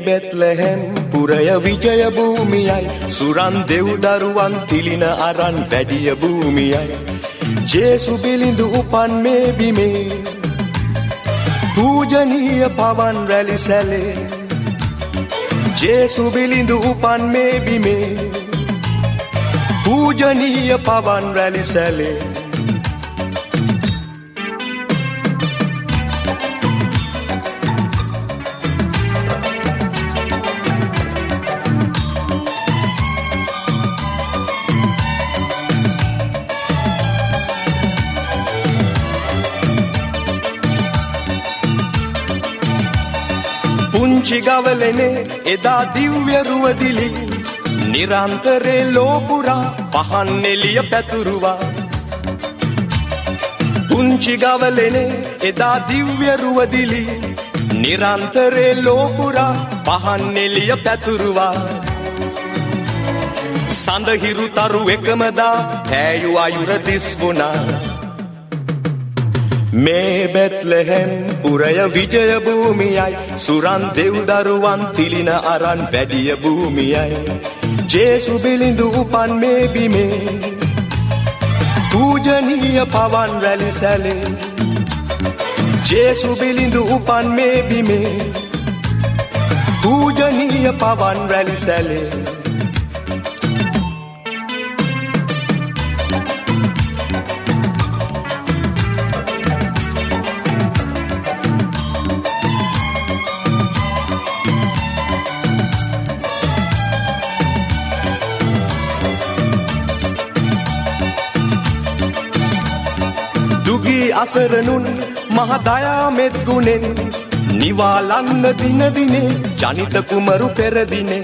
බෙත්ලෙහෙම් පුරය විජය භූමියයි සුරන් දෙව් දරුවන් තිලින අරන් වැඩිය භූමියයි ජේසු බිලිඳු උපන් මේ බිමේ පූජනීය පවන් රැලි සැලේ ජේසු බිලිඳු උපන් මේ බිමේ පූජනීය පවන් රැලි සැලේ පුංචි ගවලනේ එදා දිව්‍ය රුවදිලි නිරන්තරේ ලෝපුරා පහන් එළිය පැතුරුවා පුංචි ගවලනේ එදා දිව්‍ය රුවදිලි නිරන්තරේ ලෝපුරා පහන් එළිය පැතුරුවා සඳහිරු තරු එකමදා පෑයු අයුර දිස්වුණා මේ බෙත්ලෙහෙම් පුරය විජය භූමියයි සුරන් දෙව් දරුවන් තිලින අරන් වැඩිය භූමියයි ජේසු බිලිඳු උපන් මේ බිමේ පූජනීය පවන් රැලි සැලේ ජේසු බිලිඳු උපන් මේ බිමේ පූජනීය පවන් රැලි සැලේ දුගී අසරණුන් මහදයා මෙත් ගුණෙන් නිවාලන්න දින දිනේ ජනිත කුමරු පෙරදිනේ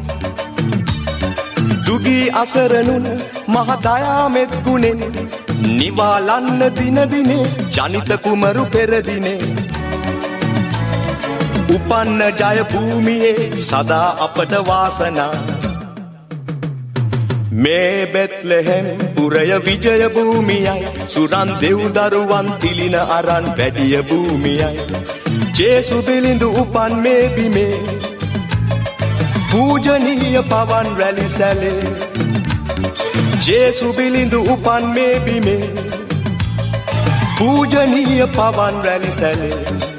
දුගී අසරණුන් මහදයා මෙත් ගුණෙන් නිවාලන්න දින දිනේ ජනිත කුමරු පෙරදිනේ උපන්න ජය භූමියේ සදා අපට වාසනා මේ බෙත්ලෙහෙම් පුරය විජය භූමියයි සුරන් දෙව් දරුවන් තිලින අරන් වැඩිය භූමියයි ජේසු බිලිඳු උපන් මේ බිමේ පූජනීය පවන් රැලි සැලේ ජේසු බිලිඳු උපන් මේ බිමේ පූජනීය පවන් රැලි සැලේ